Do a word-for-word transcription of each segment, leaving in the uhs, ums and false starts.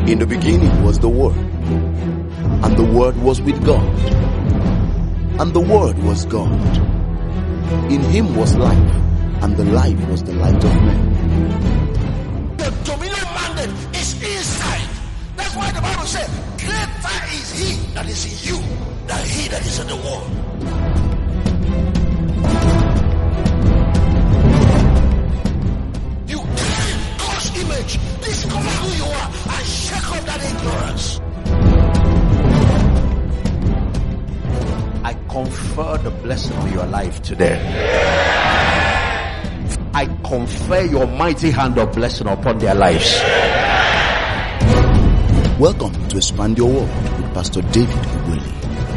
In the beginning was the Word, and the Word was with God, and the Word was God. In him was life, and the life was the light of men. The dominion mandate is inside. That's why the Bible says, greater is he that is in you than he that is in the world. You carry God's image, discover who you are, and shake off that ignorance. I confer the blessing on your life today. I confer your mighty hand of blessing upon their lives. Welcome to Expand Your World with Pastor David Ogweli.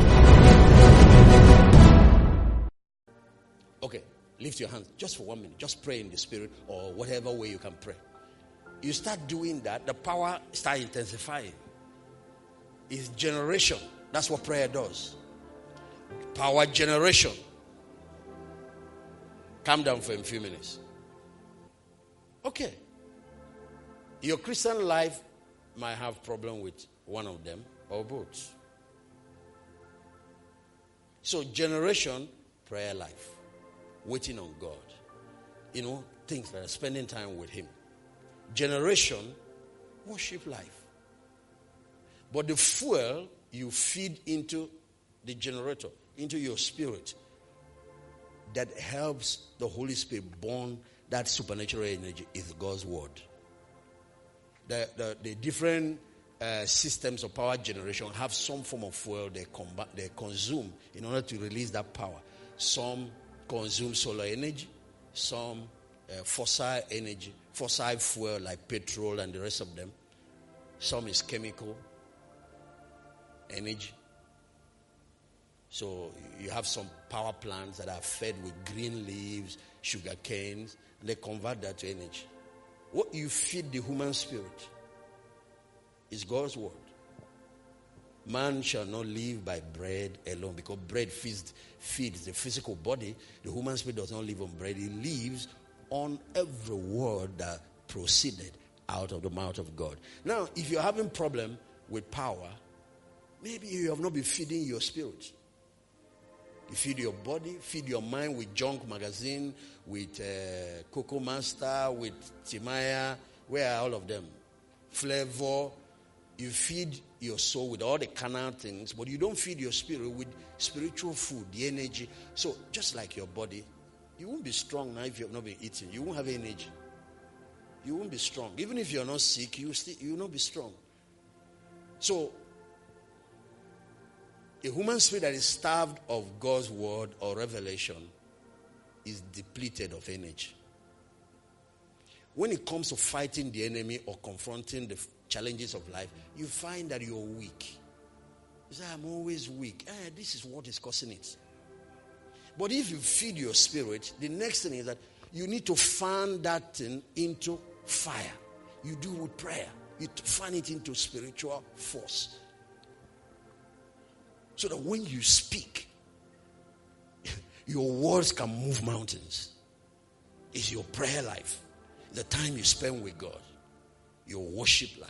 Okay, lift your hands just for one minute. Just pray in the spirit or whatever way you can pray. You start doing that, the power start intensifying. It's generation. That's what prayer does. Power generation. Calm down for a few minutes. Okay. Your Christian life might have problem with one of them or both. So generation, prayer life. Waiting on God. You know, things like spending time with him. Generation, worship life. But the fuel you feed into the generator, into your spirit, that helps the Holy Spirit burn that supernatural energy is God's word. The, the, the different uh, systems of power generation have some form of fuel they, comb- they consume in order to release that power. Some consume solar energy, some uh, fossil energy, fossil fuel like petrol and the rest of them. Some is chemical energy. So you have some power plants that are fed with green leaves, sugar canes, and they convert that to energy. What you feed the human spirit is God's word. Man shall not live by bread alone, because bread feeds, feeds the physical body. The human spirit does not live on bread. It lives on every word that proceeded out of the mouth of God. Now, if you're having problem with power, maybe you have not been feeding your spirit. You feed your body, feed your mind with Junk Magazine, with uh, Coco Master, with Timaya. Where are all of them? Flavor. You feed your soul with all the carnal things, but you don't feed your spirit with spiritual food, the energy. So just like your body, you won't be strong now if you have not been eating. You won't have energy. You won't be strong. Even if you're not sick, you will still you will not be strong. So a human spirit that is starved of God's word or revelation is depleted of energy. When it comes to fighting the enemy or confronting the challenges of life, you find that you're weak. You say, I'm always weak. Eh, this is what is causing it. But if you feed your spirit, the next thing is that you need to fan that thing into fire. You do with prayer. You fan it into spiritual force. So that when you speak, your words can move mountains. It's your prayer life. The time you spend with God. Your worship life.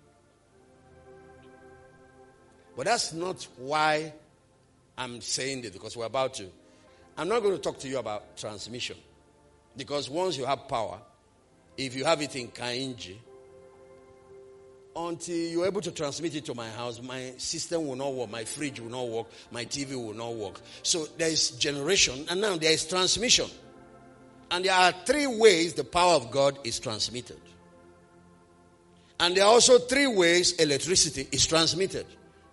But that's not why I'm saying this, because we're about to. I'm not going to talk to you about transmission. Because once you have power, if you have it in Kainji, until you're able to transmit it to my house, my system will not work, my fridge will not work, my T V will not work. So there is generation, and now there is transmission. And there are three ways the power of God is transmitted. And there are also three ways electricity is transmitted.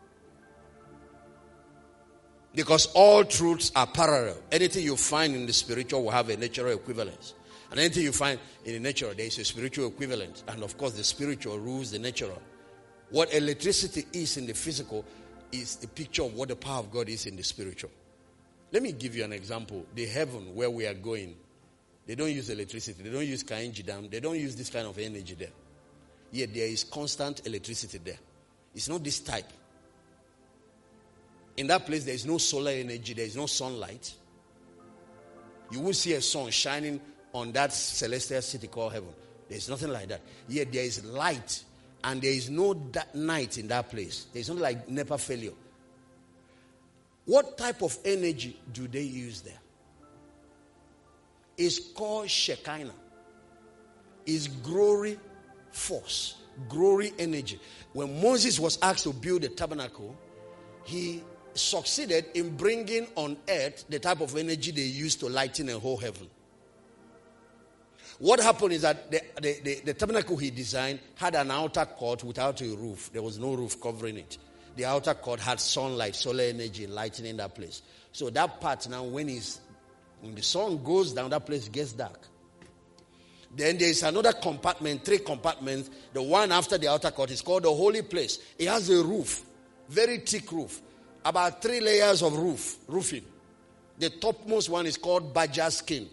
Because all truths are parallel. Anything you find in the spiritual will have a natural equivalence. And anything you find in the natural, there is a spiritual equivalent. And of course, the spiritual rules the natural. What electricity is in the physical is a picture of what the power of God is in the spiritual. Let me give you an example. The heaven where we are going, they don't use electricity. They don't use Kainji Dam. They don't use this kind of energy there. Yet there is constant electricity there. It's not this type. In that place, there is no solar energy. There is no sunlight. You won't see a sun shining on that celestial city called heaven. There is nothing like that. Yet there is light and there is no da- night in that place. There's not like NEPA failure. What type of energy do they use there? It's called Shekinah. It's glory force, glory energy. When Moses was asked to build the tabernacle, he succeeded in bringing on earth the type of energy they used to lighten the whole heaven. What happened is that the, the, the, the tabernacle he designed had an outer court without a roof. There was no roof covering it. The outer court had sunlight, solar energy lightening that place. So that part now, when, it's, when the sun goes down, that place gets dark. Then there is another compartment, three compartments. The one after the outer court is called the holy place. It has a roof, very thick roof, about three layers of roof, roofing. The topmost one is called badger skin.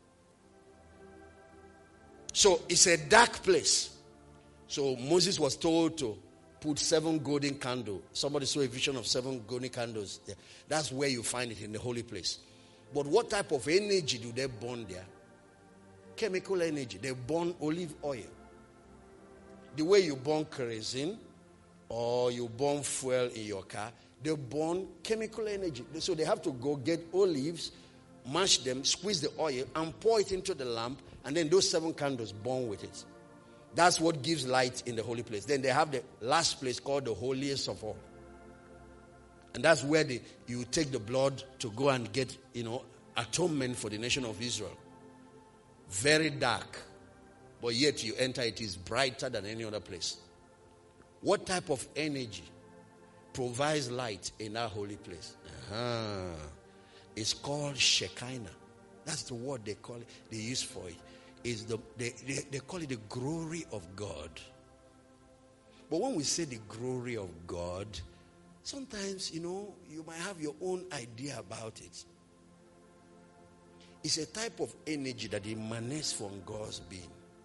So it's a dark place. So Moses was told to put seven golden candles. Somebody saw a vision of seven golden candles. Yeah. That's where you find it, in the holy place. But what type of energy do they burn there? Chemical energy. They burn olive oil. The way you burn kerosene or you burn fuel in your car, they burn chemical energy. So they have to go get olives, mash them, squeeze the oil, and pour it into the lamp, and then those seven candles burn with it. That's what gives light in the holy place. Then they have the last place called the holiest of all. And that's where the, you take the blood to go and get, you know, atonement for the nation of Israel. Very dark. But yet you enter, it is brighter than any other place. What type of energy provides light in that holy place? Uh-huh. It's called Shekinah. That's the word they call it. They use for it. Is the they, they, they call it the glory of God. But when we say the glory of God, sometimes, you know, you might have your own idea about it. It's a type of energy that emanates from God's being.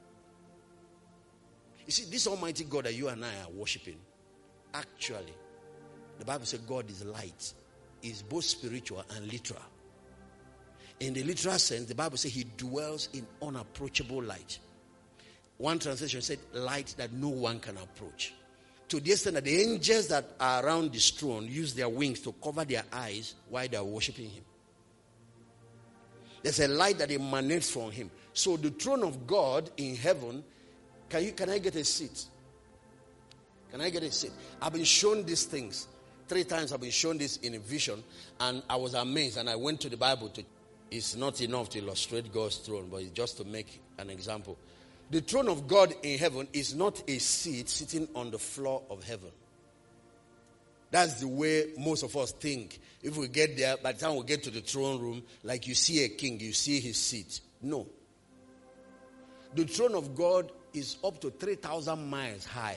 You see, this Almighty God that you and I are worshiping, actually, the Bible says God is light. Is both spiritual and literal. In the literal sense, the Bible says he dwells in unapproachable light. One translation said, light that no one can approach. To the extent that the angels that are around this throne use their wings to cover their eyes while they are worshiping him. There's a light that emanates from him. So the throne of God in heaven, can you? Can I get a seat? Can I get a seat? I've been shown these things. Three times I've been shown this in a vision, and I was amazed, and I went to the Bible to. It's not enough to illustrate God's throne, but it's just to make an example. The throne of God in heaven is not a seat sitting on the floor of heaven. That's the way most of us think. If we get there, by the time we get to the throne room, like you see a king, you see his seat. No. The throne of God is up to three thousand miles high.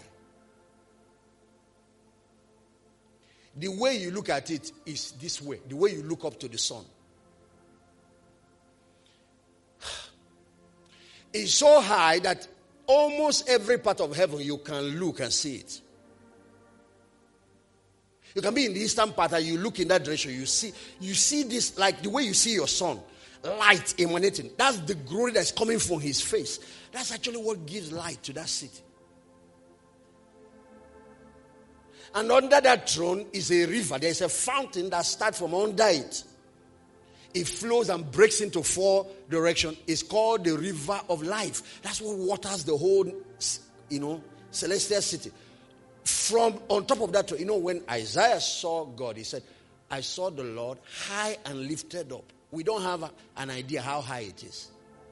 The way you look at it is this way. The way you look up to the sun. It's so high that almost every part of heaven you can look and see it. You can be in the eastern part and you look in that direction. You see, you see this like the way you see your sun, light emanating. That's the glory that's coming from his face. That's actually what gives light to that city. And under that throne is a river. There is a fountain that starts from under it. It flows and breaks into four directions. It's called the river of life. That's what waters the whole, you know, celestial city. From on top of that, you know, when Isaiah saw God, he said, I saw the Lord high and lifted up. We don't have a, an idea how high it is.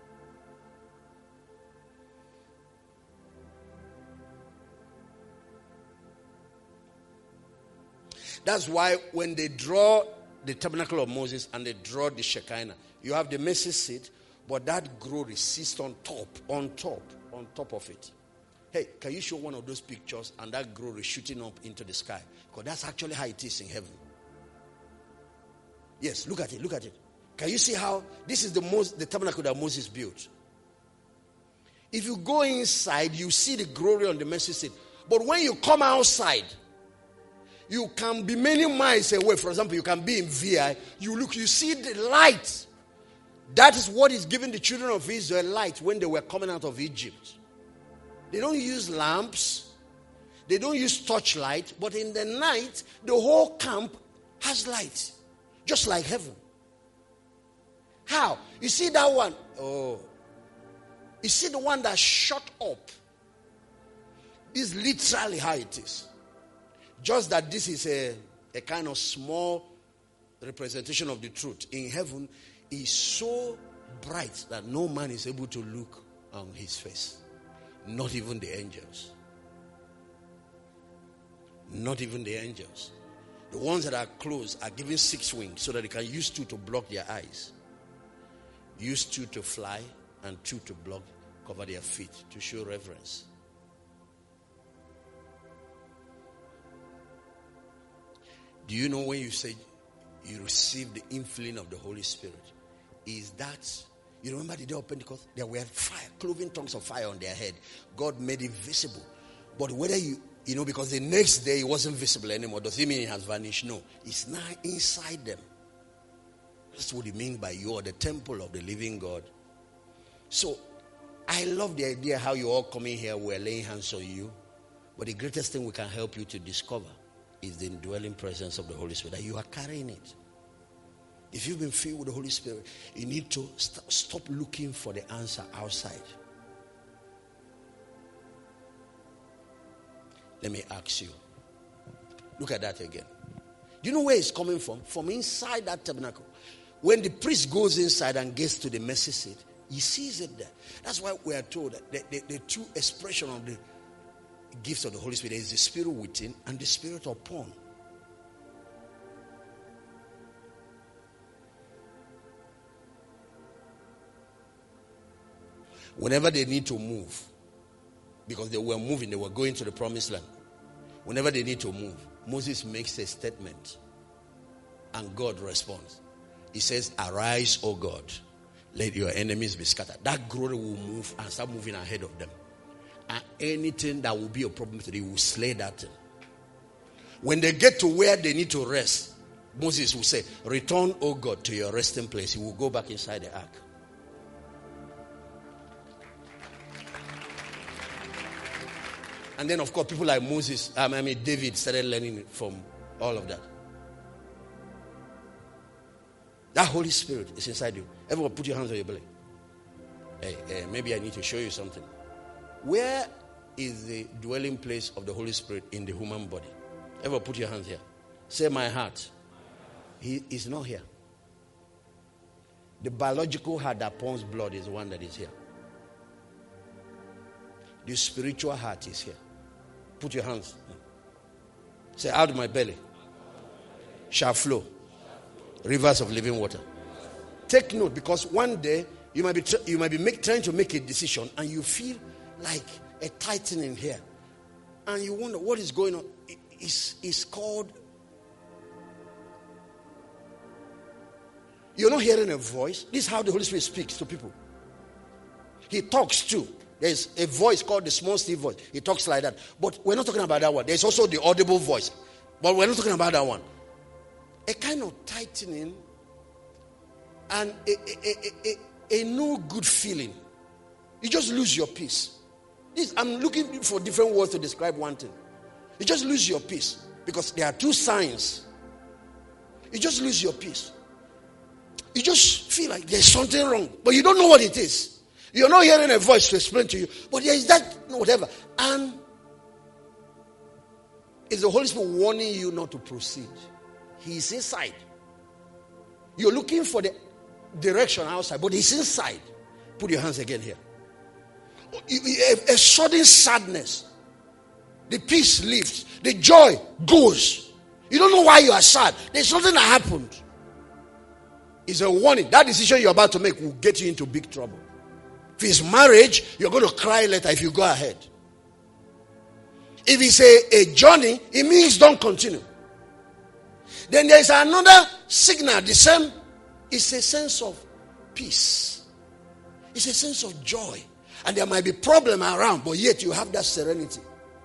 That's why when they draw the tabernacle of Moses and they draw the Shekinah, you have the mercy seat, but that glory sits on top, on top, on top of it. Hey, can you show one of those pictures and that glory shooting up into the sky? Because that's actually how it is in heaven. Yes, look at it, look at it. Can you see how this is the most the tabernacle that Moses built? If you go inside, you see the glory on the mercy seat. But when you come outside, you can be many miles away. For example, you can be in V I. You look, you see the light. That is what is giving the children of Israel light when they were coming out of Egypt. They don't use lamps. They don't use torchlight, but in the night, the whole camp has light. Just like heaven. How? You see that one? Oh. You see the one that shut up? This is literally how it is. Just that this is a, a kind of small representation of the truth. In heaven, is so bright that no man is able to look on his face. Not even the angels. Not even the angels. The ones that are close are given six wings so that they can use two to block their eyes. Use two to fly and two to block, cover their feet to show reverence. Do you know when you say you receive the infilling of the Holy Spirit? Is that, you remember the day of Pentecost? There were fire, cloven tongues of fire on their head. God made it visible. But whether you, you know, because the next day it wasn't visible anymore, does it mean it has vanished? No. It's now inside them. That's what it means by you are the temple of the living God. So, I love the idea how you all coming here, we're laying hands on you. But the greatest thing we can help you to discover is the indwelling presence of the Holy Spirit. That you are carrying it. If you've been filled with the Holy Spirit, you need to st- stop looking for the answer outside. Let me ask you. Look at that again. Do you know where it's coming from? From inside that tabernacle. When the priest goes inside and gets to the mercy seat, he sees it there. That's why we are told that the, the, the two expressions of the gifts of the Holy Spirit is the Spirit within and the Spirit upon. Whenever they need to move, because they were moving, they were going to the promised land. Whenever they need to move, Moses makes a statement and God responds. He says, "Arise, O God, let your enemies be scattered." That glory will move and start moving ahead of them. And anything that will be a problem to them, will slay that thing. When they get to where they need to rest, Moses will say, "Return, O God, to your resting place." He will go back inside the ark. And then, of course, people like Moses, I mean David, started learning from all of that. That Holy Spirit is inside you. Everyone put your hands on your belly. Hey, hey, maybe I need to show you something. Where is the dwelling place of the Holy Spirit in the human body? Everyone put your hands here. Say, my heart. He is not here. The biological heart that pumps blood is the one that is here. The spiritual heart is here. Put your hands. Say, out of my belly shall flow rivers of living water. Take note, because one day you might be tr- you might be make, trying to make a decision and you feel like a tightening here, and you wonder what is going on. It, it's, it's called. You're not hearing a voice. This is how the Holy Spirit speaks to people. He talks too. There's a voice called the small still voice. He talks like that. But we're not talking about that one. There's also the audible voice. But we're not talking about that one. A kind of tightening and a, a, a, a, a no good feeling. You just lose your peace. This, I'm looking for different words to describe one thing. You just lose your peace. Because there are two signs. You just lose your peace. You just feel like there's something wrong. But you don't know what it is. You're not hearing a voice to explain to you. But there is that, whatever. And it's the Holy Spirit warning you not to proceed. He's inside. You're looking for the direction outside, but he's inside. Put your hands again here. A, a sudden sadness. The peace leaves. The joy goes. You don't know why you are sad. There's something that happened. It's a warning. That decision you're about to make will get you into big trouble. If it's marriage, you're going to cry later if you go ahead. If it's a, a journey, it means don't continue. Then there's another signal, the same. It's a sense of peace. It's a sense of joy. And there might be problem around, but yet you have that serenity.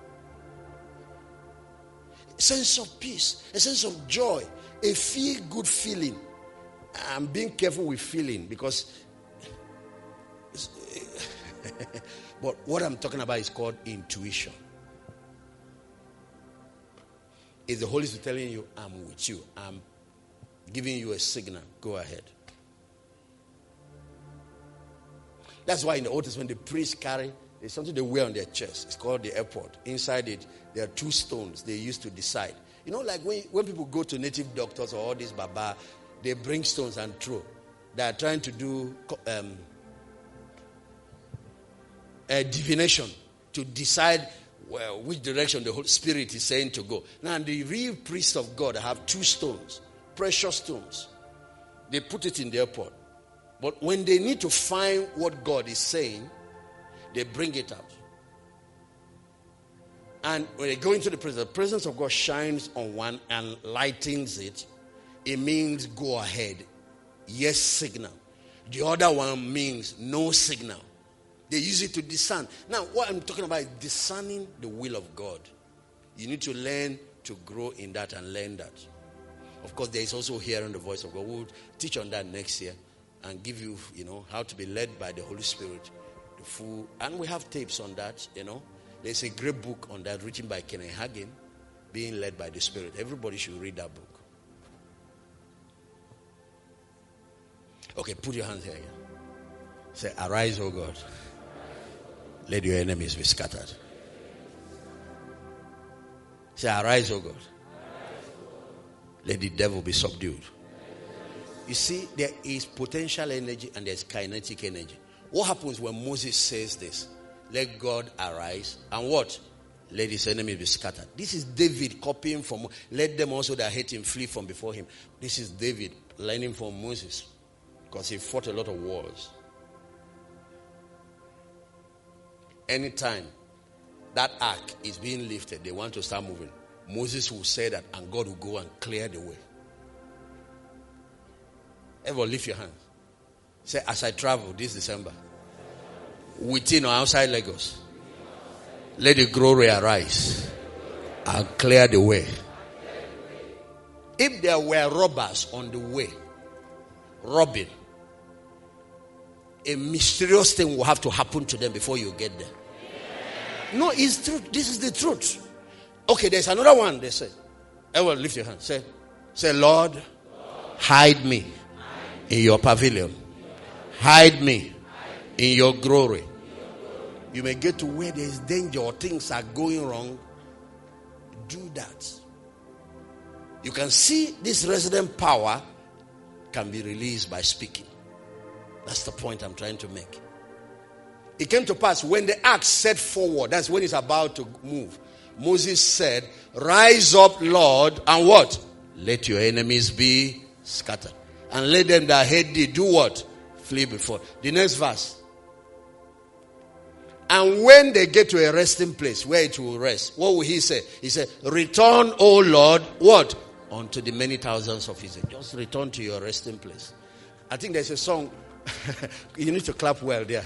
A sense of peace, a sense of joy, a feel-good feeling. I'm being careful with feeling because but what I'm talking about is called intuition. Is the Holy Spirit telling you, I'm with you. I'm giving you a signal. Go ahead. That's why in the Old Testament, the priests carry, there's something they wear on their chest. It's called the ephod. Inside it, there are two stones they use to decide. You know, like when, when people go to native doctors or all these baba, they bring stones and throw. They are trying to do um, a divination to decide well, which direction the Holy Spirit is saying to go. Now, the real priests of God have two stones, precious stones. They put it in their pot. But when they need to find what God is saying, they bring it out. And when they go into the presence, the presence of God shines on one and lightens it. It means go ahead. Yes, signal. The other one means no signal. They use it to discern. Now, what I'm talking about is discerning the will of God. You need to learn to grow in that and learn that. Of course, there is also hearing the voice of God. We'll teach on that next year and give you, you know, how to be led by the Holy Spirit. The full, and we have tapes on that, you know. There's a great book on that written by Kenneth Hagin, Being Led by the Spirit. Everybody should read that book. Okay, put your hands here. Say, arise, O God. Let your enemies be scattered. Say, arise, O God. Let the devil be subdued. You see, there is potential energy and there's kinetic energy. What happens when Moses says this? Let God arise and what? Let his enemies be scattered. This is David copying from, let them also that hate him flee from before him. This is David learning from Moses because he fought a lot of wars. Anytime that ark is being lifted, they want to start moving. Moses will say that and God will go and clear the way. Everyone lift your hands. Say, as I travel this December, within or outside Lagos, let the glory arise and clear the way. If there were robbers on the way, robbing, a mysterious thing will have to happen to them before you get there. No, it's true. This is the truth. Okay, there's another one. They say, everyone lift your hand. Say, say, Lord, Lord hide me hide in your pavilion. Hide me in your glory. You may get to where there's danger or things are going wrong. Do that. You can see this resident power can be released by speaking. That's the point I'm trying to make. It came to pass when the axe set forward, that's when it's about to move. Moses said, rise up, Lord, and what? Let your enemies be scattered. And let them that hate thee do what? Flee before. The next verse. And when they get to a resting place where it will rest, what will he say? He said, return, O Lord, what? Unto the many thousands of Israel. Just return to your resting place. I think there's a song. You need to clap well there.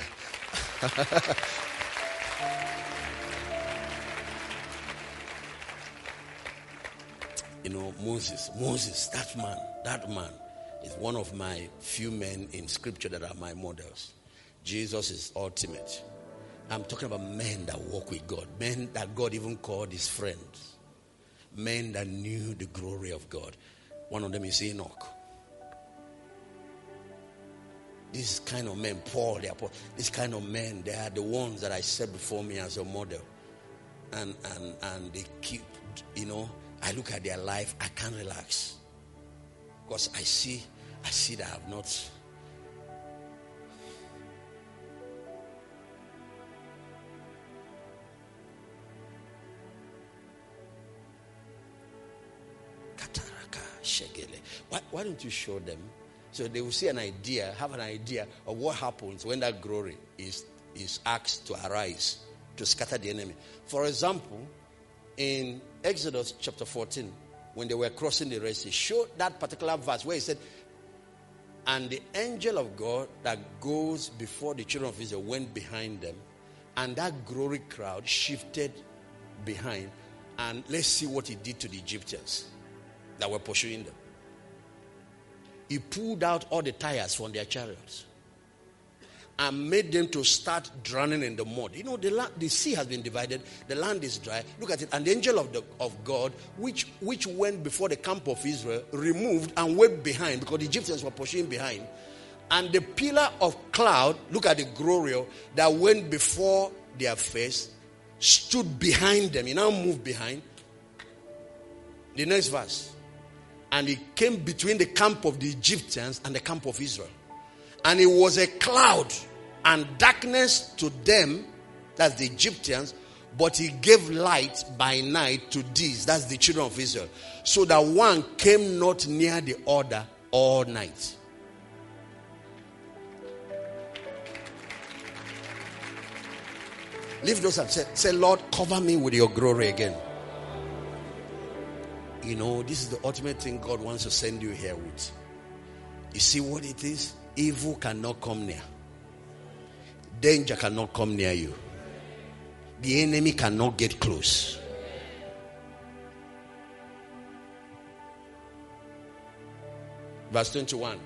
You know, Moses, Moses, that man, that man is one of my few men in scripture that are my models. Jesus is ultimate. I'm talking about men that walk with God. Men that God even called his friends. Men that knew the glory of God. One of them is Enoch. This kind of men, Paul, the apostle, this kind of men, they are the ones that I set before me as a model. And, and, and they keep, you know, I look at their life, I can't relax. Because I see, I see that I have not. Why, why don't you show them so they will see an idea, have an idea of what happens when that glory is, is asked to arise, to scatter the enemy. For example, in Exodus chapter fourteen, when they were crossing the Red Sea, showed that particular verse where he said, and the angel of God that goes before the children of Israel went behind them, and that glory crowd shifted behind, and let's see what he did to the Egyptians that were pursuing them. He pulled out all the tires from their chariots. and made them to start drowning in the mud. You know, the land, the sea has been divided. The land is dry. Look at it. And the angel of, the, of God, which, which went before the camp of Israel, removed and went behind, because the Egyptians were pursuing behind. And the pillar of cloud, look at the glory that went before their face, stood behind them. He now moved behind. The next verse. And he came between the camp of the Egyptians and the camp of Israel. And it was a cloud and darkness to them, that's the Egyptians, but he gave light by night to these, that's the children of Israel. So that one came not near the other all night. Lift those up. Say, say, Lord, cover me with your glory again. You know, this is the ultimate thing God wants to send you here with. You see what it is? Evil cannot come near. Danger cannot come near you. The enemy cannot get close. Verse twenty-one.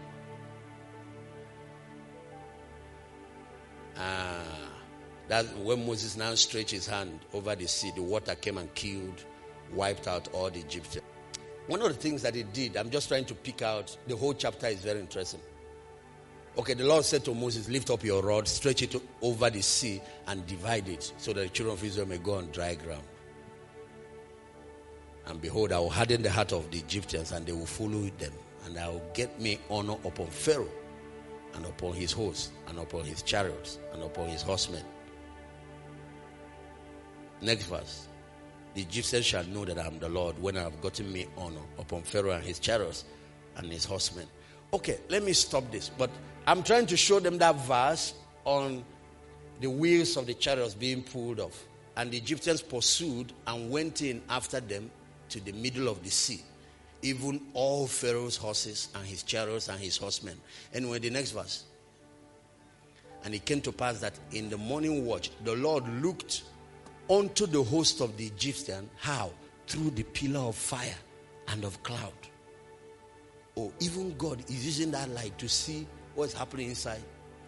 Ah, that's when Moses now stretched his hand over the sea. The water came and killed, wiped out all the Egyptians. One of the things that he did, I'm just trying to pick out, the whole chapter is very interesting. Okay, the Lord said to Moses, lift up your rod, stretch it over the sea and divide it, so that the children of Israel may go on dry ground. And behold, I will harden the heart of the Egyptians, and they will follow them. And I will get me honor upon Pharaoh, and upon his hosts, and upon his chariots, and upon his horsemen. Next verse. The Egyptians shall know that I am the Lord, when I have gotten me honor upon Pharaoh and his chariots and his horsemen. Okay, let me stop this. But I'm trying to show them that verse on the wheels of the chariots being pulled off. And the Egyptians pursued and went in after them to the middle of the sea. Even all Pharaoh's horses and his chariots and his horsemen. Anyway, the next verse. And it came to pass that in the morning watch, the Lord looked unto the host of the Egyptian. How? Through the pillar of fire and of cloud. Oh, even God is using that light to see what's happening inside.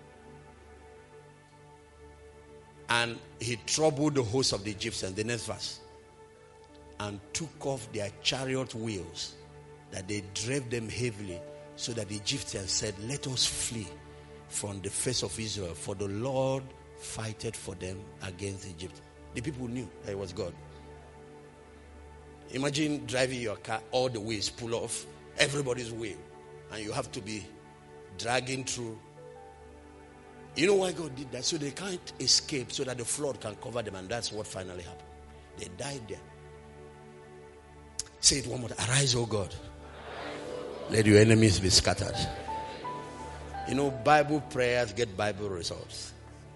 And he troubled the host of the Egyptians. The next verse. And took off their chariot wheels, that they drave them heavily, so that the Egyptians said, let us flee from the face of Israel, for the Lord fighteth for them against Egypt. The people knew that it was God. Imagine driving your car, all the wheels pull off, everybody's wheel, and you have to be dragging through. You know why God did that? So they can't escape, so that the flood can cover them, and that's what finally happened. They died there. Say it one more time. Arise, O God. Let your enemies be scattered. You know, Bible prayers get Bible results.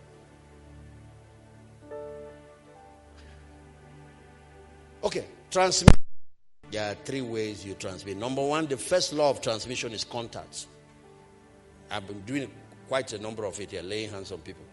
Okay, transmit. There are three ways you transmit. Number one, the first law of transmission is contact. I've been doing quite a number of it here, laying hands on people.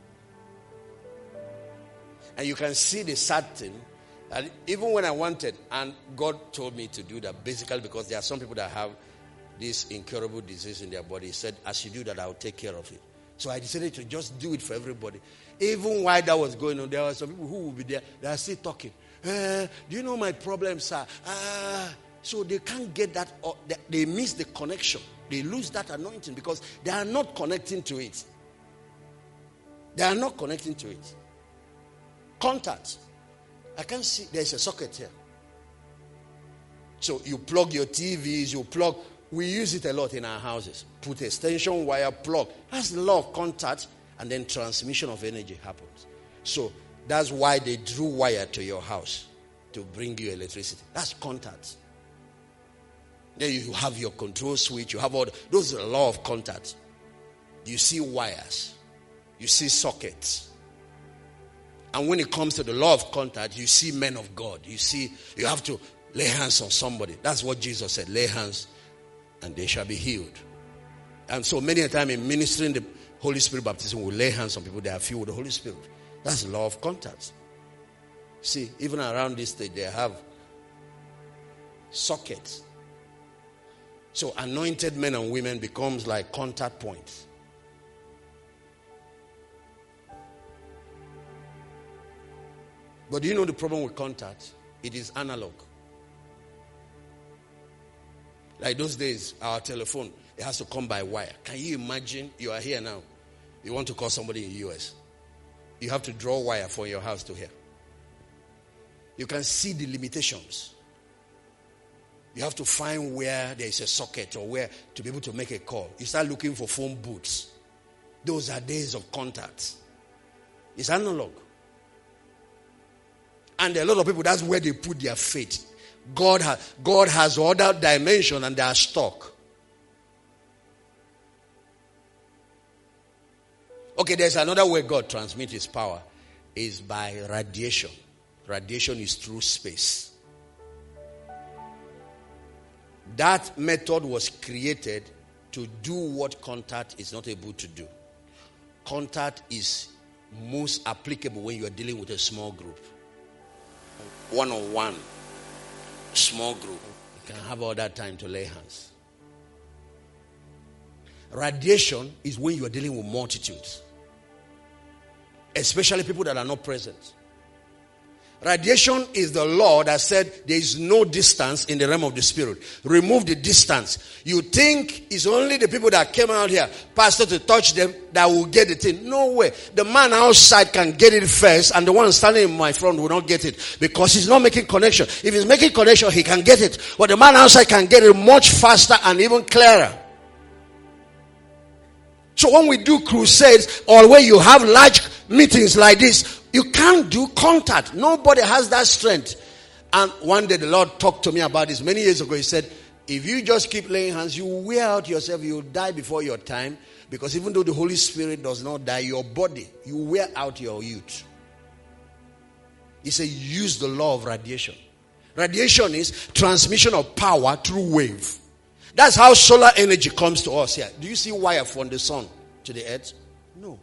And you can see the sad thing, that even when I wanted, and God told me to do that, basically because there are some people that have this incurable disease in their body. He said, as you do that, I'll take care of it. So I decided to just do it for everybody. Even while that was going on, there were some people who will be there, they are still talking. Uh, do you know my problem, sir? Uh, so they can't get that, or they miss the connection. They lose that anointing because they are not connecting to it. They are not connecting to it. Contact. I can see there's a socket here. So you plug your T Vs, you plug. We use it a lot in our houses. Put extension wire, plug. That's the law of contact, and then transmission of energy happens. So that's why they drew wire to your house to bring you electricity. That's contact. Then you have your control switch. You have all the, those are the law of contact. You see wires. You see sockets. And when it comes to the law of contact, you see men of God. You see, you have to lay hands on somebody. That's what Jesus said. Lay hands and they shall be healed. And so many a time in ministering the Holy Spirit baptism, we lay hands on people, they are filled with the Holy Spirit. That's the law of contact. See, even around this stage, they have sockets. So anointed men and women becomes like contact points. But do you know the problem with contact? It is analog. Like those days, our telephone, it has to come by wire. Can you imagine? You are here now. You want to call somebody in the U S. You have to draw wire from your house to here. You can see the limitations. You have to find where there is a socket or where to be able to make a call. You start looking for phone booths. Those are days of contacts. It's analog. And there are a lot of people, that's where they put their faith. God, ha- God has other dimension and they are stuck. Okay, there's another way God transmits his power. Is by radiation. Radiation is through space. That method was created to do what contact is not able to do. Contact is most applicable when you are dealing with a small group. One-on-one. Small group. You can have all that time to lay hands. Radiation is when you are dealing with multitudes. Especially people that are not present. Radiation is the law that said there is no distance in the realm of the spirit. Remove the distance. You think it's only the people that came out here, pastor, to touch them that will get the thing. No way. The man outside can get it first and the one standing in my front will not get it because he's not making connection. If he's making connection, he can get it. But the man outside can get it much faster and even clearer. So when we do crusades or when you have large meetings like this, you can't do contact. Nobody has that strength. And one day the Lord talked to me about this many years ago. He said, if you just keep laying hands, you wear out yourself. You will die before your time. Because even though the Holy Spirit does not die, your body, you wear out your youth. He said, use the law of radiation. Radiation is transmission of power through wave. That's how solar energy comes to us here. Do you see wire from the sun to the earth? No.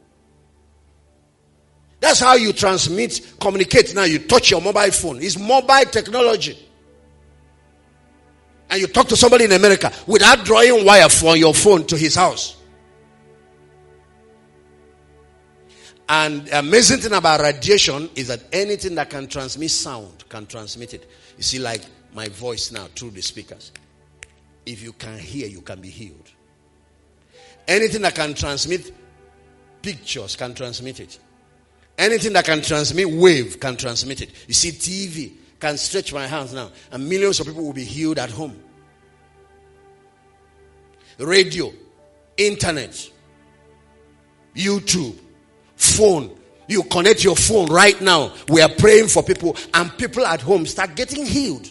That's how you transmit, communicate now. You touch your mobile phone. It's mobile technology. And you talk to somebody in America without drawing wire from your phone to his house. And the amazing thing about radiation is that anything that can transmit sound can transmit it. You see, like my voice now through the speakers. If you can hear, you can be healed. Anything that can transmit pictures can transmit it. Anything that can transmit wave can transmit it. You see, T V can stretch my hands now and millions of people will be healed at home. Radio, internet, YouTube, phone. You connect your phone right now. We are praying for people and people at home start getting healed.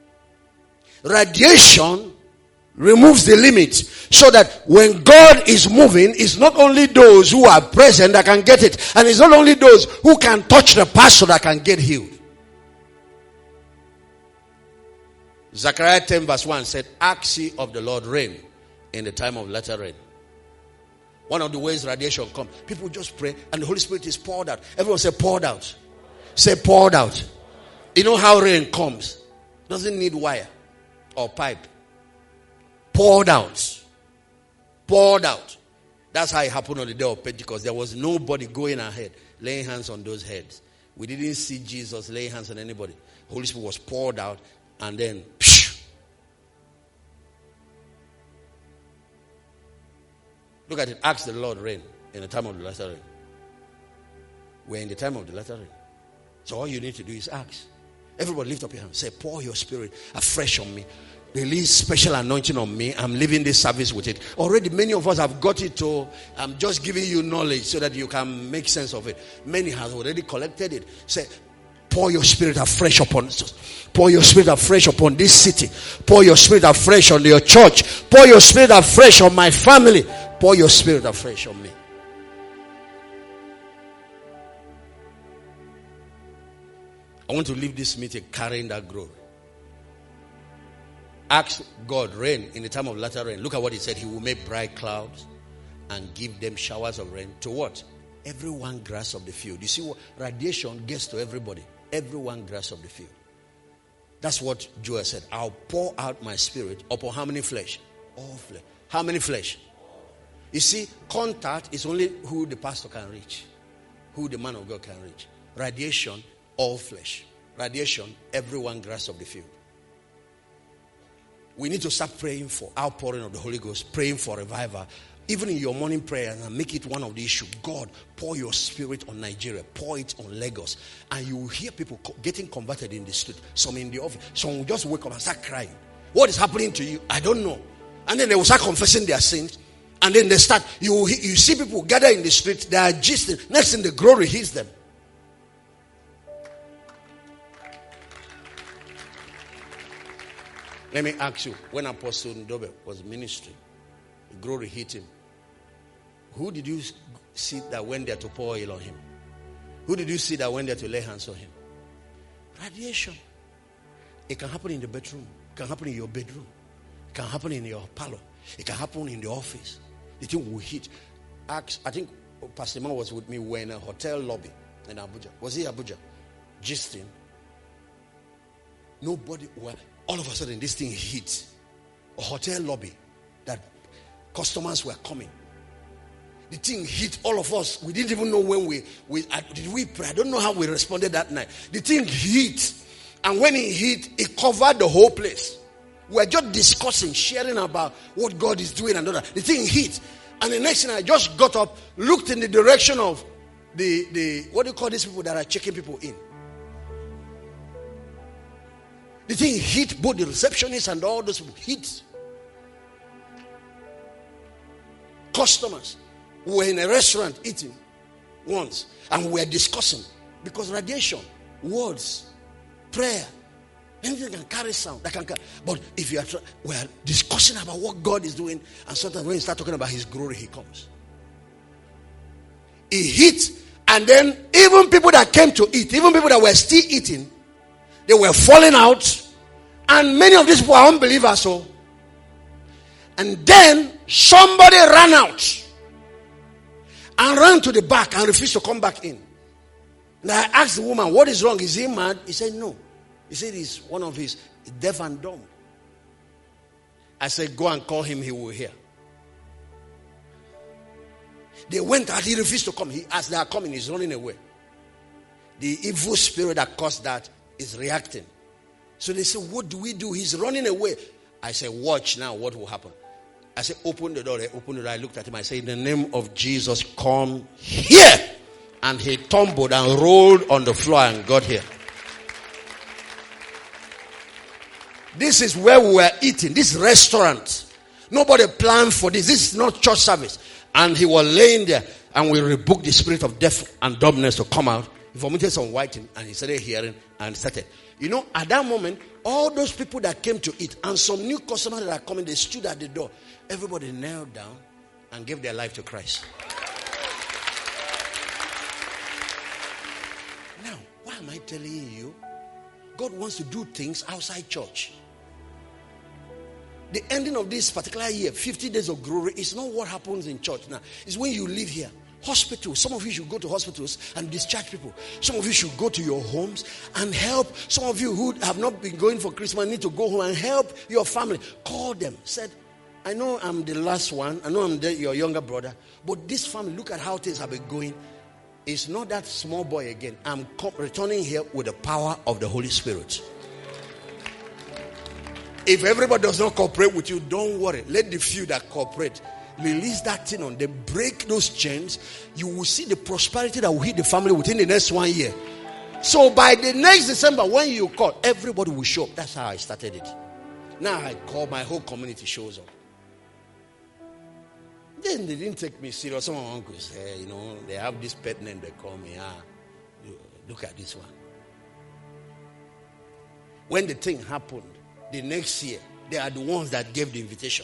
Radiation removes the limit so that when God is moving, it's not only those who are present that can get it, and it's not only those who can touch the pastor that can get healed. Zechariah ten verse one said, ask ye of the Lord rain in the time of latter rain. One of the ways radiation comes, people just pray and the Holy Spirit is poured out. Everyone say poured out. Say poured out. You know how rain comes? Doesn't need wire or pipe. Poured out. Poured out. That's how it happened on the day of Pentecost. There was nobody going ahead, laying hands on those heads. We didn't see Jesus laying hands on anybody. The Holy Spirit was poured out and then psh. Look at it. Ask the Lord rain in the time of the latter rain. We're in the time of the latter rain. So all you need to do is ask. Everybody lift up your hand. Say, pour your spirit afresh on me. Release special anointing on me. I'm leaving this service with it. Already many of us have got it to. I'm just giving you knowledge so that you can make sense of it. Many have already collected it. Say, pour your spirit afresh upon us. Pour your spirit afresh upon this city. Pour your spirit afresh on your church. Pour your spirit afresh on my family. Pour your spirit afresh on me. I want to leave this meeting carrying that glory. Ask God rain in the time of latter rain. Look at what he said. He will make bright clouds and give them showers of rain. To what? Every one grass of the field. You see what? Radiation gets to everybody. Every one grass of the field. That's what Joel said. I'll pour out my spirit upon how many flesh? All flesh. How many flesh? You see, contact is only who the pastor can reach. Who the man of God can reach. Radiation all flesh. Radiation, everyone grass of the field. We need to start praying for outpouring of the Holy Ghost, praying for revival. Even in your morning prayer, and make it one of the issues. God, pour your spirit on Nigeria, pour it on Lagos, and you will hear people getting converted in the street. Some in the office, some will just wake up and start crying. What is happening to you? I don't know. And then they will start confessing their sins, and then they start. You you see people gather in the street. They are gisting. Next thing, the glory hits them. Let me ask you, when Apostle Ndobe was ministering, the glory hit him. Who did you see that went there to pour oil on him? Who did you see that went there to lay hands on him? Radiation. It can happen in the bedroom. It can happen in your bedroom. It can happen in your parlor. It can happen in the office. The thing will hit. Ask, I think Pastor Man was with me. We were in a hotel lobby in Abuja. Was he Abuja? Gisting. Nobody, well, all of a sudden this thing hit. A hotel lobby that customers were coming. The thing hit all of us. We didn't even know when we, we uh, did we pray. I don't know how we responded that night. The thing hit. And when it hit, it covered the whole place. We were just discussing, sharing about what God is doing and all that. The thing hit. And the next thing, I just got up, looked in the direction of the, the what do you call these people that are checking people in? The thing hit both the receptionists and all those people. Hit. Customers. We were in a restaurant eating once. And we were discussing. Because radiation, words, prayer, anything can carry sound. That can carry. But if you are, we are discussing about what God is doing. And sometimes when you start talking about His glory, He comes. He hit. And then even people that came to eat, even people that were still eating, they were falling out. And many of these people are unbelievers. So, and then somebody ran out and ran to the back and refused to come back in. And I asked the woman, what is wrong? Is he mad? He said, no. He said he's one of his deaf and dumb. I said, go and call him, he will hear. They went out, he refused to come. He, as they are coming, he's running away. The evil spirit that caused that is reacting. So they said, what do we do? He's running away. I said, watch now what will happen. I said, open the door. They opened the door. I looked at him. I said, in the name of Jesus, come here. And he tumbled and rolled on the floor and got here. This is where we were eating. This restaurant. Nobody planned for this. This is not church service. And he was laying there. And we rebuked the spirit of death and dumbness to come out. He vomited some whiting. And he started hearing and started. You know, at that moment, all those people that came to eat and some new customers that are coming, they stood at the door. Everybody knelt down and gave their life to Christ. Now, why am I telling you? God wants to do things outside church. The ending of this particular year, fifty days of glory, is not what happens in church now. It's when you live here. Hospitals. Some of you should go to hospitals and discharge people. Some of you should go to your homes and help. Some of you who have not been going for Christmas need to go home and help your family. Call them. Said, I know I'm the last one. I know I'm the, your younger brother. But this family, look at how things have been going. It's not that small boy again. I'm co- returning here with the power of the Holy Spirit. If everybody does not cooperate with you, don't worry. Let the few that cooperate release that thing on them, break those chains. You will see the prosperity that will hit the family within the next one year. So by the next December, when you call, everybody will show up. That's how I started it. Now I call, my whole community shows up. Then they didn't take me serious. Some of my uncles say, you know, they have this pet name they call me. Ah, look at this one. When the thing happened, the next year, they are the ones that gave the invitation.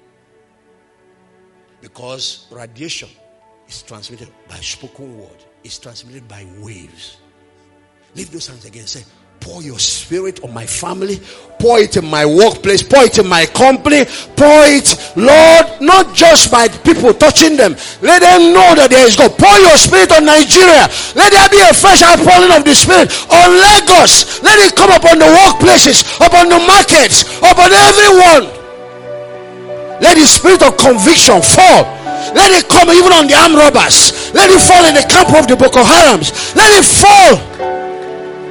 Because radiation is transmitted by spoken word. It's transmitted by waves. Lift those hands again. Say, pour your spirit on my family. Pour it in my workplace. Pour it in my company. Pour it, Lord, not just by people touching them. Let them know that there is God. Pour your spirit on Nigeria. Let there be a fresh outpouring of the spirit on Lagos. Let it come upon the workplaces, upon the markets, upon everyone. Let the spirit of conviction fall. Let it come even on the armed robbers. Let it fall in the camp of the Boko Harams. Let it fall.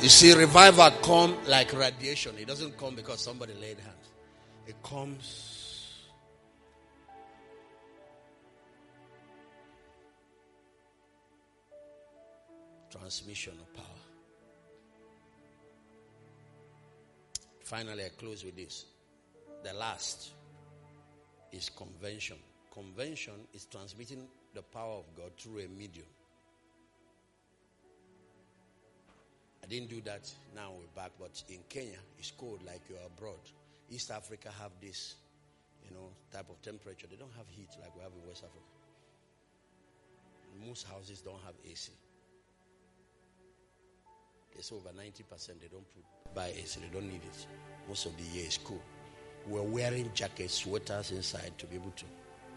You see, revival come like radiation. It doesn't come because somebody laid hands. It comes transmission of power. Finally, I close with this. The last is convention. Convention is transmitting the power of God through a medium. I didn't do that, now we're back, but in Kenya, it's cold like you're abroad. East Africa have this, you know, type of temperature. They don't have heat like we have in West Africa. Most houses don't have A C. It's over ninety percent they don't put, buy A C, they don't need it. Most of the year is cool. We're wearing jackets, sweaters inside to be able to.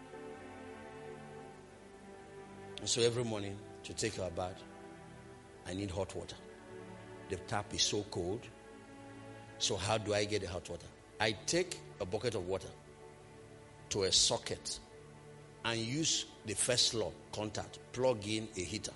And so every morning, to take our bath, I need hot water. The tap is so cold. So how do I get the hot water? I take a bucket of water to a socket and use the first law, contact, plug in a heater.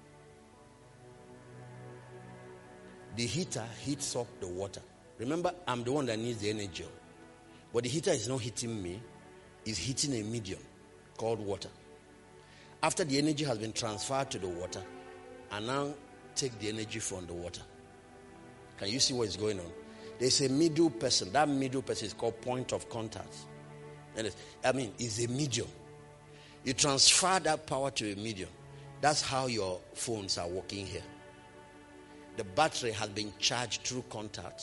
The heater heats up the water. Remember, I'm the one that needs the energy. But the heater is not hitting me. It's hitting a medium called water. After the energy has been transferred to the water, I now take the energy from the water. Can you see what is going on? There's a middle person. That middle person is called point of contact. And I mean, it's a medium. You transfer that power to a medium. That's how your phones are working here. The battery has been charged through contact.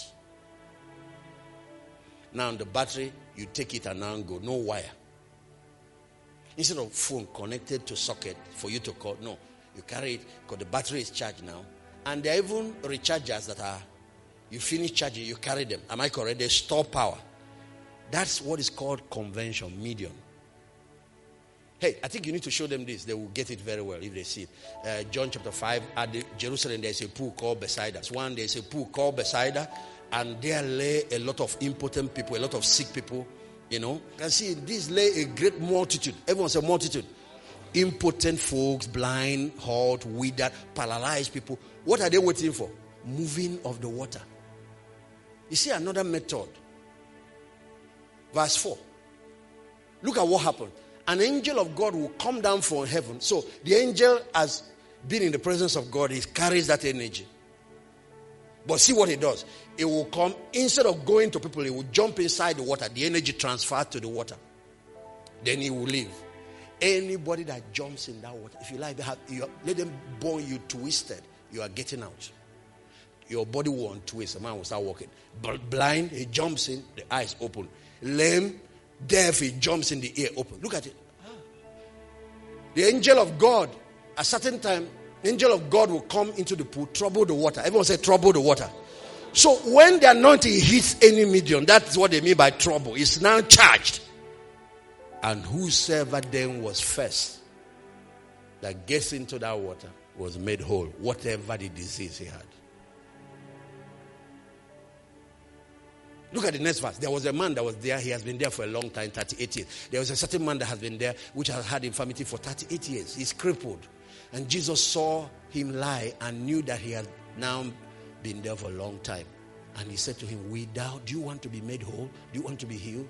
Now the battery, you take it and now go. No wire. Instead of phone connected to socket for you to call, no. You carry it because the battery is charged now. And there are even rechargers that are, you finish charging, you carry them. Am I correct? They store power. That's what is called convention, medium. Hey, I think you need to show them this. They will get it very well if they see it. Uh, John chapter five, at the Jerusalem, there's a pool called Bethesda. One, there's a pool called Bethesda, and there lay a lot of impotent people, a lot of sick people. You know, you can see this lay a great multitude. Everyone's a multitude. Impotent folks, blind, halt, withered, paralyzed people. What are they waiting for? Moving of the water. You see another method. Verse four. Look at what happened. An angel of God will come down from heaven. So the angel has been in the presence of God. He carries that energy. But see what he does. It will come, instead of going to people, he will jump inside the water. The energy transferred to the water. Then he will leave. Anybody that jumps in that water, if you like, they have, you, let them burn you twisted. You are getting out. Your body will untwist. A man will start walking. But blind, he jumps in, the eyes open. Lame, deaf, he jumps in, the ear open. Look at it. Ah. The angel of God, at a certain time, the angel of God will come into the pool, trouble the water. Everyone say trouble the water. So when the anointing hits any medium, that's what they mean by trouble. It's now charged. And whosoever then was first that gets into that water was made whole, whatever the disease he had. Look at the next verse. There was a man that was there. He has been there for a long time, thirty-eight years. There was a certain man that has been there, which has had infirmity for thirty-eight years. He's crippled. And Jesus saw him lie and knew that he had now been there for a long time. And he said to him, "We thou, do you want to be made whole? Do you want to be healed?"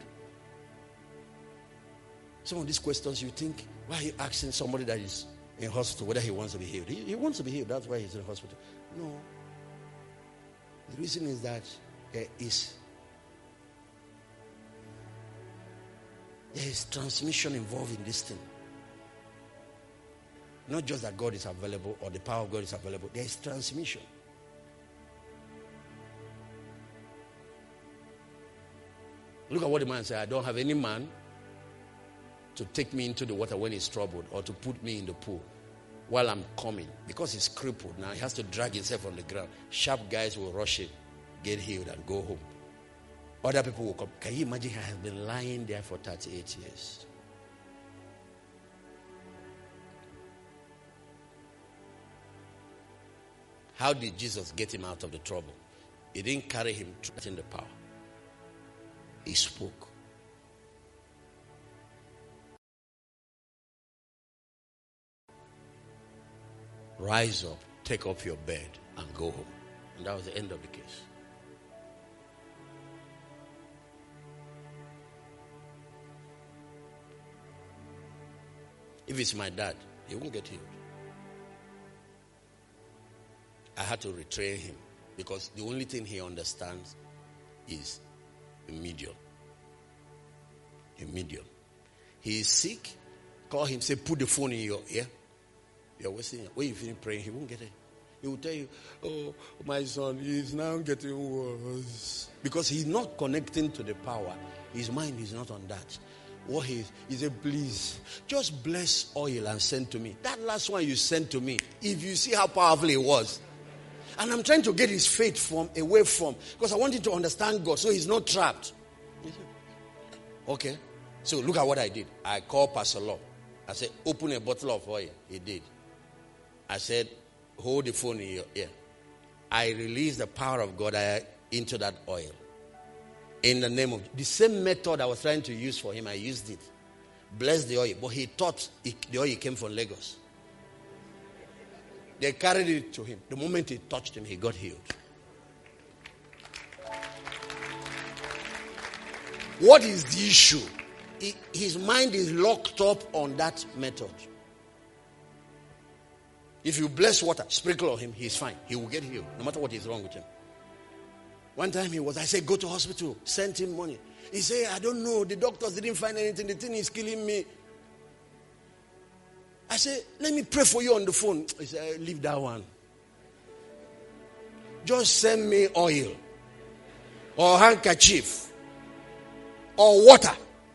Some of these questions you think, why are you asking somebody that is in hospital whether he wants to be healed? He, he wants to be healed. That's why he's in hospital. No. The reason is that there is there is transmission involved in this thing. Not just that God is available or the power of God is available. There is transmission. Look at what the man said. I don't have any man to take me into the water when he's troubled or to put me in the pool while I'm coming. Because he's crippled now, he has to drag himself on the ground. Sharp guys will rush him, get healed and go home. Other people will come. Can you imagine? He has been lying there for thirty-eight years. How did Jesus get him out of the trouble? He didn't carry him in the power. He spoke. Rise up, take up your bed, and go home. And that was the end of the case. If it's my dad, he won't get healed. I had to retrain him because the only thing he understands is a medium. A medium. He is sick. Call him, say, put the phone in your ear. You're wasting it. When you finish praying, he won't get it. He will tell you, oh, my son, he's now getting worse. Because he's not connecting to the power. His mind is not on that. What he, he said, please, just bless oil and send to me. That last one you sent to me, if you see how powerful it was. And I'm trying to get his faith from away from, because I want him to understand God so he's not trapped. Okay. So look at what I did. I called Pastor Law. I said, open a bottle of oil. He did. I said, hold the phone in your ear. I released the power of God into that oil. In the name of the same method I was trying to use for him, I used it. Bless the oil. But he thought it, the oil came from Lagos. They carried it to him. The moment he touched him, he got healed. What is the issue? He, his mind is locked up on that method. If you bless water, sprinkle on him, he's fine. He will get healed, no matter what is wrong with him. One time he was, I said, go to hospital, send him money. He said, I don't know, the doctors didn't find anything, the thing is killing me. I said, let me pray for you on the phone. He said, leave that one. Just send me oil or handkerchief or water.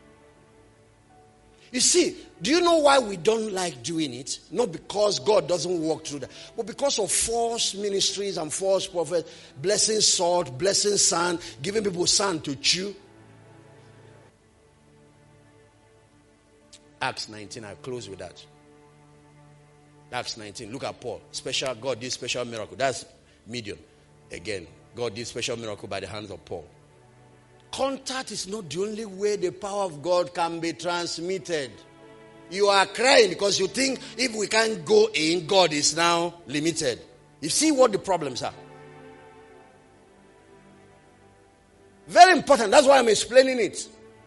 You see, do you know why we don't like doing it? Not because God doesn't work through that, but because of false ministries and false prophets, blessing salt, blessing sand, giving people sand to chew. Acts nineteen, I close with that. Acts nineteen, look at Paul. Special, God did special miracle. That's medium. Again, God did special miracle by the hands of Paul. Contact is not the only way the power of God can be transmitted. You are crying because you think if we can't go in, God is now limited. You see what the problems are. Very important. That's why I'm explaining it.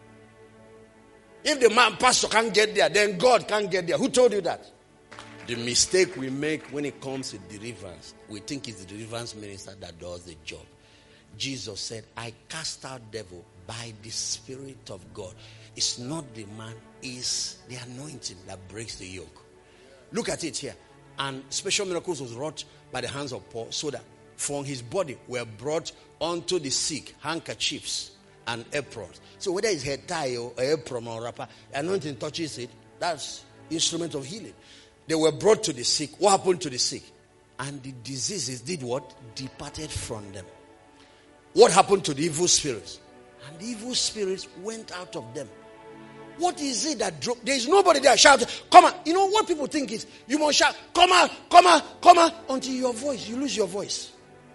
If the man pastor can't get there, then God can't get there. Who told you that? The mistake we make when it comes to deliverance, we think it's the deliverance minister that does the job. Jesus said, I cast out devil by the Spirit of God. It's not the man, it's the anointing that breaks the yoke. Look at it here. And special miracles was wrought by the hands of Paul, so that from his body were brought unto the sick handkerchiefs and aprons. So whether it's hair tie or apron or wrapper, anointing touches it, that's instrument of healing. They were brought to the sick. What happened to the sick? And the diseases did what? Departed from them. What happened to the evil spirits? And the evil spirits went out of them. What is it that drove? There is nobody there shouting, come on. You know what people think is, you must shout, come on, come on, come on, until your voice, you lose your voice.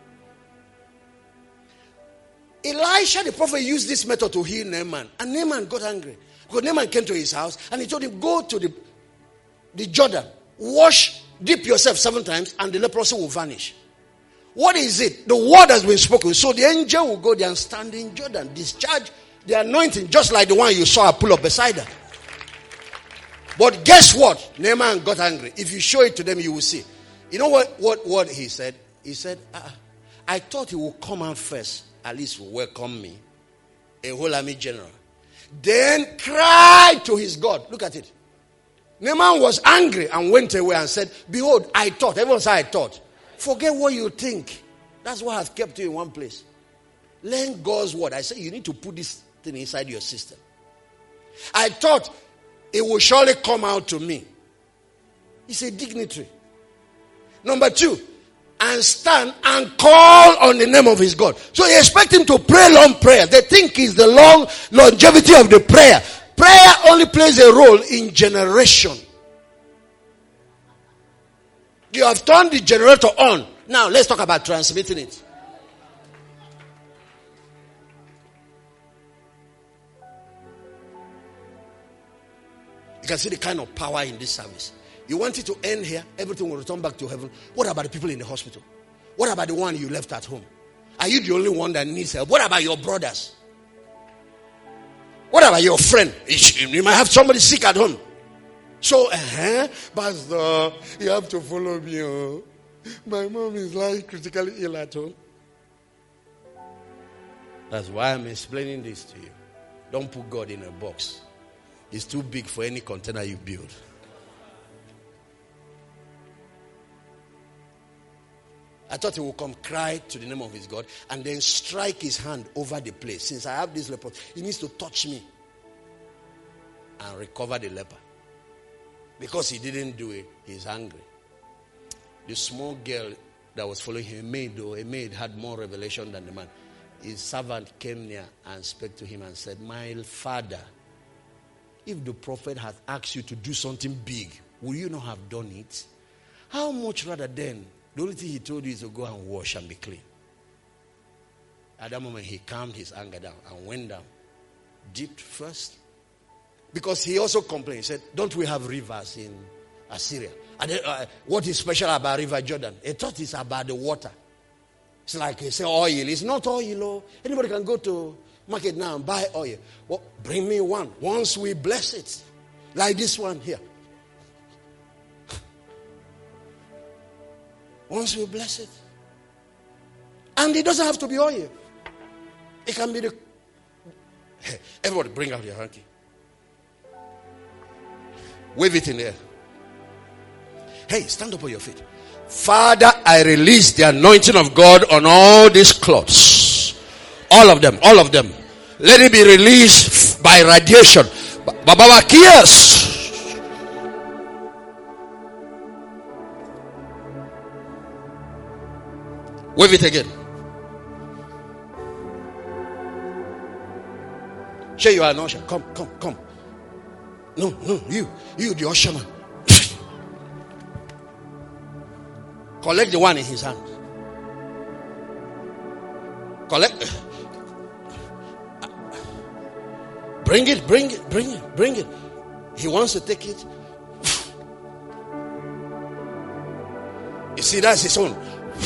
Elisha, the prophet, used this method to heal Naaman. And Naaman got angry. Because Naaman came to his house and he told him, go to the, the Jordan, wash, dip yourself seven times, and the leprosy will vanish. What is it? The word has been spoken. So the angel will go there and stand in Jordan, discharge the anointing, just like the one you saw pull up beside her. But guess what? Naaman got angry. If you show it to them, you will see. You know what, what, what he said? He said, ah, I thought he would come out first, at least welcome me, a whole army general. Then cried to his God. Look at it. Naaman was angry and went away and said, behold, I thought. Everyone said, I thought. Forget what you think. That's what has kept you in one place. Learn God's word. I say you need to put this thing inside your system. I thought it will surely come out to me. He's a dignitary. Number two, and stand and call on the name of his God. So you expect him to pray long prayer. They think it's the long longevity of the prayer. Prayer only plays a role in generation. You have turned the generator on. Now let's talk about transmitting it. You can see the kind of power in this service. You want it to end here, everything will return back to heaven. What about the people in the hospital? What about the one you left at home? Are you the only one that needs help? What about your brothers? What about your friend? You might have somebody sick at home. So, uh-huh, Pastor, you have to follow me. Oh. My mom is like critically ill at home. That's why I'm explaining this to you. Don't put God in a box. It's too big for any container you build. I thought he would come cry to the name of his God and then strike his hand over the place. Since I have this leper, he needs to touch me and recover the leper. Because he didn't do it, he's angry. The small girl that was following him, a maid though, a maid had more revelation than the man. His servant came near and spoke to him and said, my father, if the prophet had asked you to do something big, would you not have done it? How much rather then, the only thing he told you is to go and wash and be clean. At that moment, he calmed his anger down and went down. Dipped first. Because he also complained. He said, don't we have rivers in Assyria? And then, uh, what is special about River Jordan? He thought it's about the water. It's like he said oil. It's not oil. Oh. Anybody can go to market now and buy oil. Well, bring me one. Once we bless it. Like this one here. Once we bless it. And it doesn't have to be oil. It can be the... Hey, everybody bring out your hanky. Wave it in the air. Hey, stand up on your feet. Father, I release the anointing of God on all these cloths. All of them, all of them. Let it be released by radiation. Baba Kias. Wave it again. Say you are an usher. Come, come, come. No, no, you, you the usher man. Collect the one in his hand. Collect. Bring it, bring it, bring it, bring it. He wants to take it. You see, that's his own.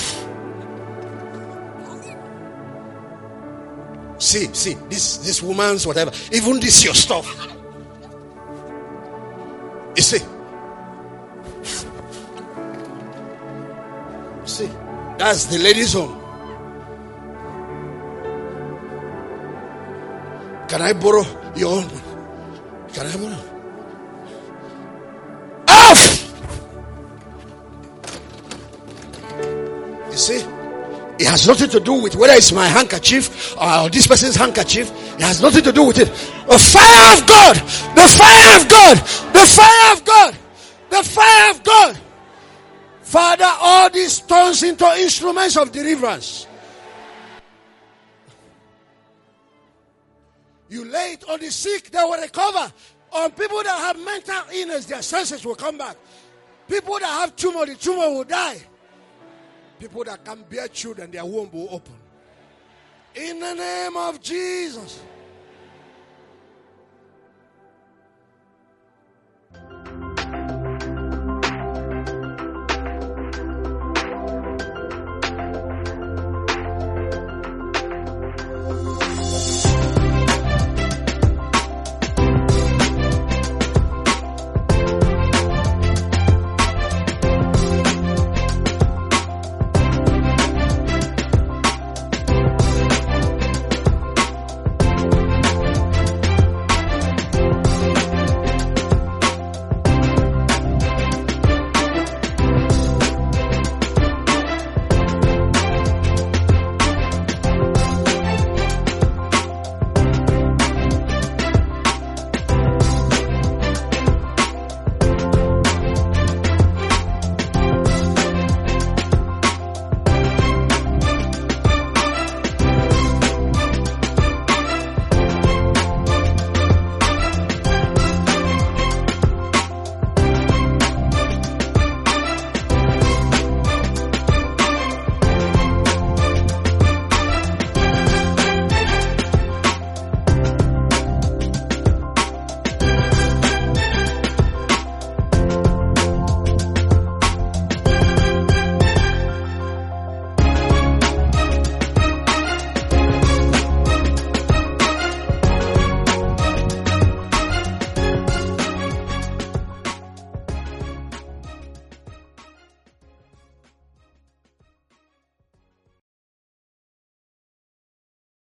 See, see, this this woman's whatever. Even this your stuff. You see. See, that's the ladies' home. Can I borrow your own? Can I borrow? Off! You see, it has nothing to do with whether it's my handkerchief or this person's handkerchief. It has nothing to do with it. The fire of God, the fire of God, the fire of God, the fire of God. Father, all these turns into instruments of deliverance. You lay it on the sick, they will recover. On people that have mental illness, their senses will come back. People that have tumor, the tumor will die. People that can bear children, their womb will open. In the name of Jesus.